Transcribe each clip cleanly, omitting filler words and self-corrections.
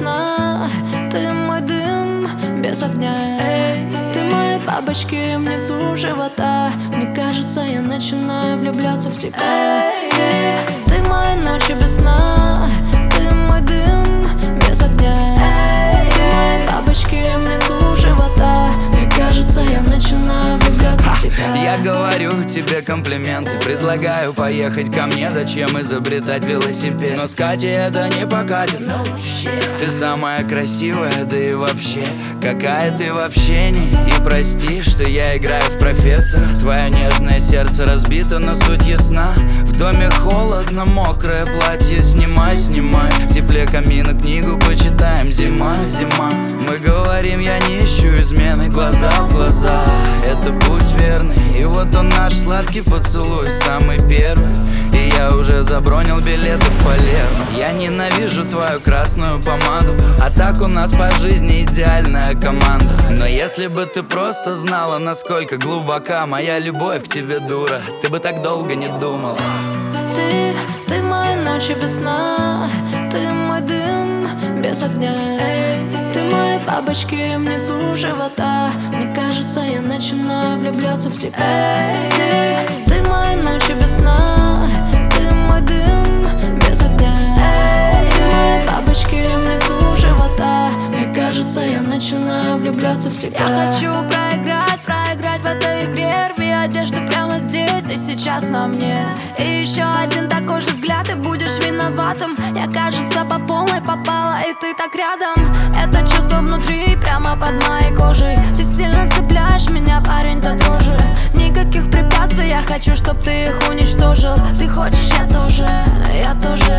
сна. Ты мой дым без огня. Ты мои бабочки внизу живота. Мне кажется, я начинаю влюбляться в тебя. Ты мои ночи без сна. Ты мой дым без огня. Ты мои бабочки внизу живота. Мне кажется, я начинаю влюбляться в тебя. Я говорю тебе комплименты, предлагаю поехать ко мне. Зачем изобретать велосипед? Но с Катей это не покатит. Ты самая красивая, да и вообще какая ты в общении. И прости, что я играю в профессора. Твое нежное сердце разбито, но суть ясна. В доме холодно, мокрое платье снимай, снимай. В тепле камина книгу почитаем. Зима, зима. Мы говорим, я не ищу измены. Глаза в глаза, это путь верный. И вот он наш сладкий поцелуй, самый первый. И я уже забронил билеты в Палермо. Я ненавижу твою красную помаду, а так у нас по жизни идеальная команда. Но если бы ты просто знала, насколько глубока моя любовь к тебе, дура, ты бы так долго не думала. Ты мои ночи без сна. Ты мой дым без огня. Ты мои бабочки внизу живота. Мне кажется, я начинаю влюбляться в тебя. Ты мои ночи без сна. Ты мой дым без огня. Ты мои бабочки внизу живота. Мне кажется, я начинаю влюбляться в тебя. Я хочу проиграть в этой игре. Рви одежду прямо здесь и сейчас на мне. И еще один такой же взгляд, и будешь виноватым. Я, кажется, по полной попала, и ты так рядом. Это чувство внутри, прямо под моей кожей. Ты сильно цепляешь меня, парень, до дрожи. Никаких препятствий, я хочу, чтоб ты их уничтожил. Ты хочешь, я тоже, я тоже.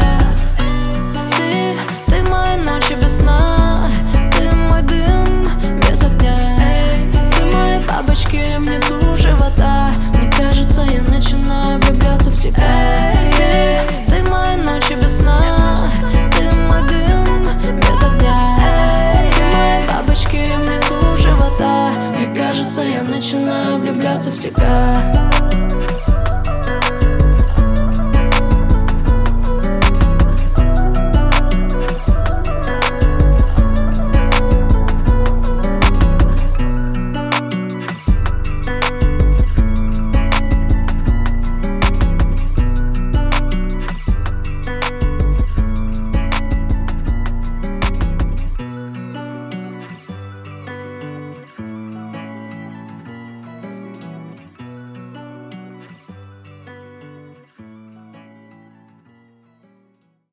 Ты мои ночи без сна. Ты мой дым без огня. Ты мои бабочки внизу живота. Мне кажется, я начинаю влюбляться в тебя. Ты мои ночи без сна. Ты мой дым без огня. Ты мои бабочки внизу живота. Мне кажется, я начинаю влюбляться в тебя.